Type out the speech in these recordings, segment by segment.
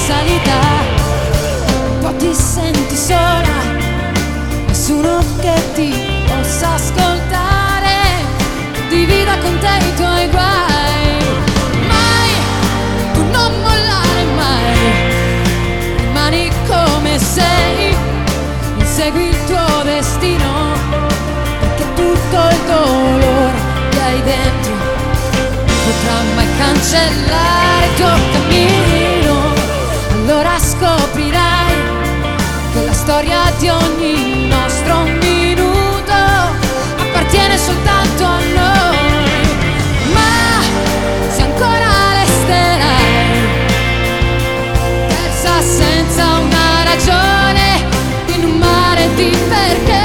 salita, un po' ti senti sola, nessuno che ti possa ascoltare, divida con te i tuoi guai. Mai, tu non mollare mai, rimani come sei, insegui il tuo destino, perché tutto il dolore che hai dentro non potrà mai cancellare il tuo cammino. Allora scoprirai che la storia di ogni nostro minuto appartiene soltanto a noi. Ma se ancora resterai persa senza una ragione in un mare di perché,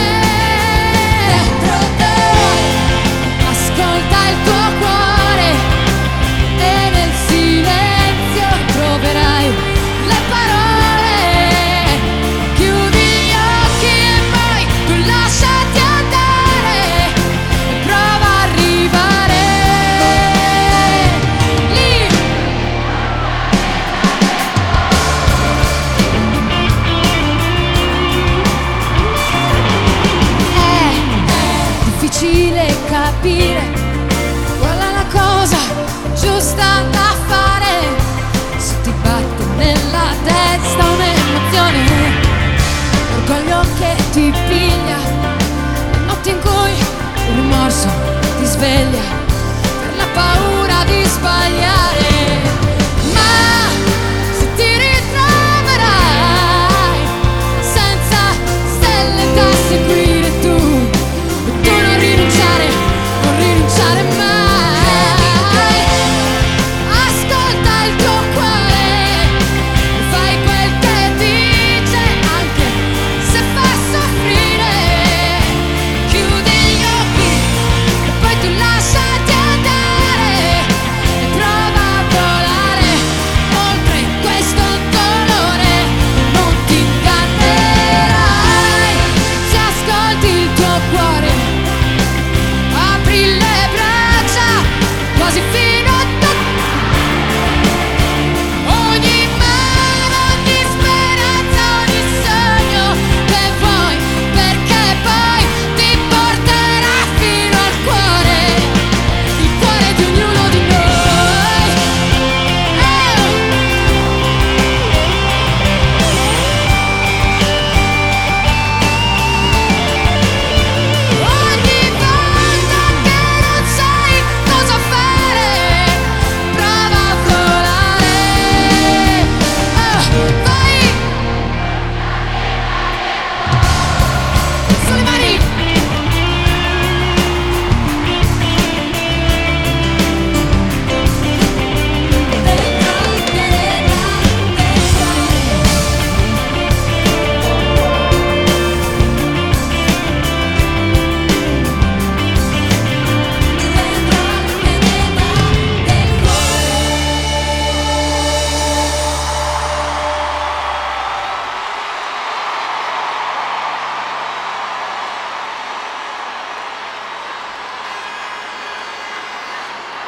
dentro te ascolta il tuo cuore e nel silenzio troverai le parole. Chiudi gli occhi e poi tu lasciati andare e prova a arrivare lì. È difficile capire qual è la cosa giusta da fare, se ti batte nella testa un'emozione, l'orgoglio che ti piglia, le notti in cui il rimorso ti sveglia.